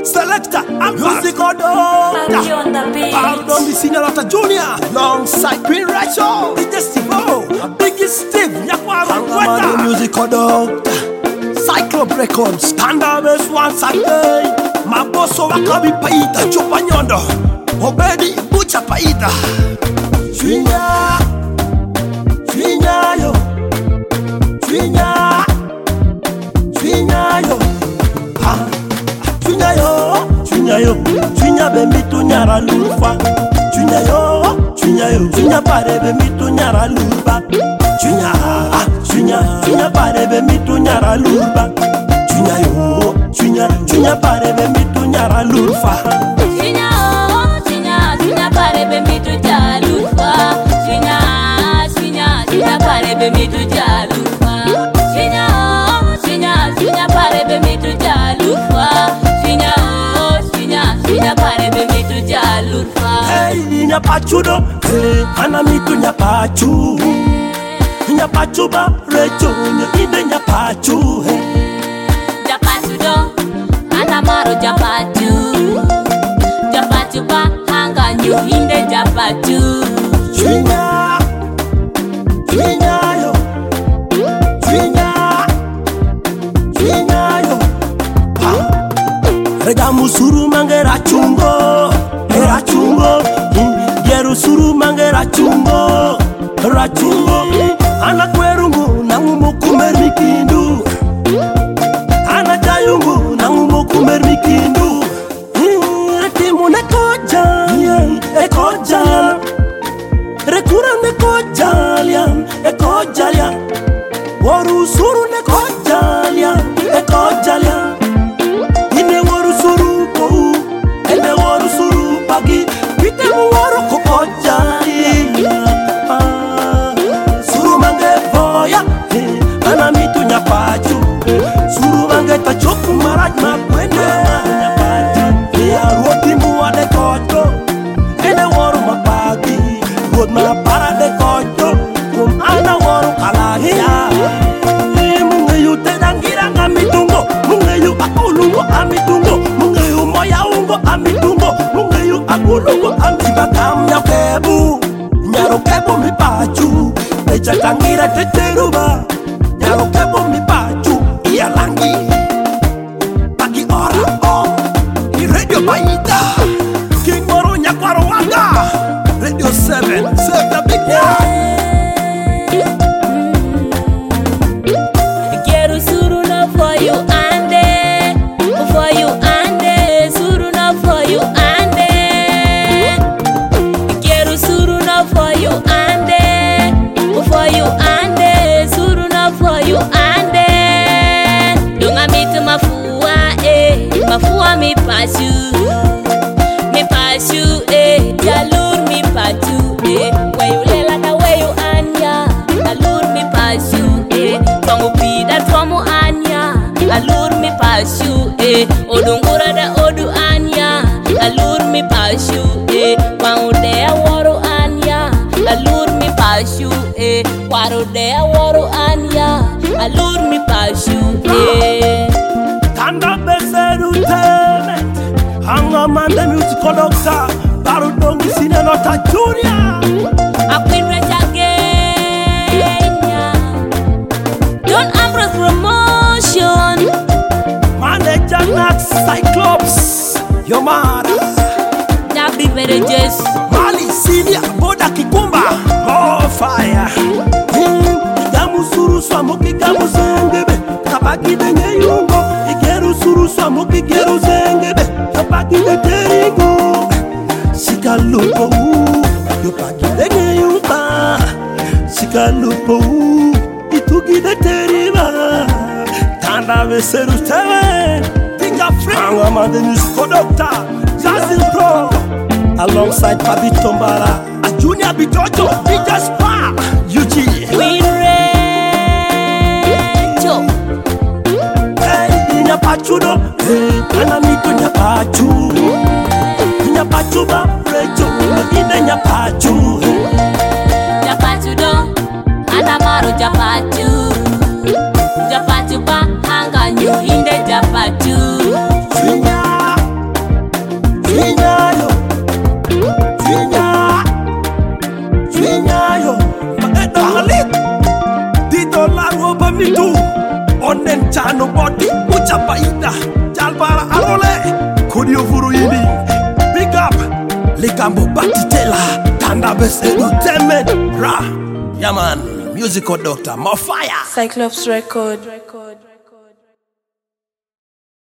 Selector and music Pardon the senior Lotta Junior alongside Queen Rachel, DJ Steve-O, Biggest Steve, Nyakwa music Cyclop Records, Standard once a day. Maboso wakabi paita, Chupa Nyondo, Obedi Bucha paita. Swinya, Swinya yo, Swinya, Swinya yo, Swinya yo, Swinya yo, Swinya be mitu nyara lufa. Swinya yo, Swinya yo, Swinya pare be mitu nyara lufa. Swinya, Swinya, Swinya pare be mitu nyara lufa. Swinya yo, Swinya, Swinya pare be mitu nyara lufa. Swinya oh, Swinya, Swinya pare be mitu nyara lufa. Swinya, Swinya, Swinya pare be mitu nyara lufa. Swinya oh, Swinya, Swinya pare be mitu nyara lufa. Swinya oh, Swinya, Swinya pare be mitu nyara lufa. Hey, nyapachudo, hey, ana mitu nyapachu. Nyapachu ba recho, inde nyapachu, hey. Anamaro japatu, japatu ba hanga nyu inde japatu. Swinya, Swinya yo, Swinya, Swinya yo. Rega musuru mangera chungo, era chungo. Yeru suru mangera chungo, era chungo. Ana kwerungu nangumo kumerikindu. Ana jayungu nangumo kumerikindu. Retimu nekoja, ekoja. Rekura nekoja, ekoja. Waru suru nekoja, ekoja. Ine waru suru ko, ene waru suru pagi. Pite mu waru kokoja. Suru mange voya, ana mitu nyapachu. Suru mange tachoku maraj makwene. Ya roti muwa de koto, ene waru mapagi. Rot ma para de koto, ana waru kalahia. Mungeyu tedangira ngamitungo, mungeyu akulungo amitungo, mungeyu moya ungo amitungo, mungeyu akulungo amibakam nyakebu. Nyaro kebo mi pachu, echa tangira teteruba. Nyaro kebo mi pachu, iya langi. Pagi ora o, i radio paita. King Moro Nyakwaro Wanga, Radio 7, serve the big man. Quiero suruna for you ande, suruna for you ande. Quiero suruna for you ande, suruna for you ande. Dunga mitu mafua mi pasu, jalur mi patu, wayulela na wayu anya, alur mi pasu, twamu pida twamu anya, alur mi pasu, odungura da odu anya, alur mi pasu, wangu dea waru anya, alur mi pasu, waru dea waru anya, alur mi pasu, Tanda beseru temet, hanga mande musical doctor, Barudongi Senior Lotta Junior. Queen Rachel Kenya, Don Ambrose Promotion, Manager Nax Cyclops, Yomara, Nabi Verejes, Mali Senior Boda Kikumba, oh fire. Igamu suru swamuki gamu zengebe, kabaki denye yungo. Igeru suru swamuki geru zengebe, kabaki de terigo. Sikalupo, yopaki denye yunga. Sikalupo, itugi de teriba. Tanda veseru tewe, Tinga Free, Angamande musical doctor, Justin Pro, alongside Pabi Tombala, a Junior Bitojo, DJ Spa, UG. Queen Rachel, Hey, nyapachudo, hey, ana mitu nyapachu. Nyapachu ba, Rachel, ine nyapachu. Japatu do, Anamaro Japatu, Japatu ba hanga nyu inde Japatu. Swinya, chano body mucha paida jalbara arole kodio furu yindi big up likambo batitela tanda bese entertainment ra yaman musical doctor more fire Cyclops record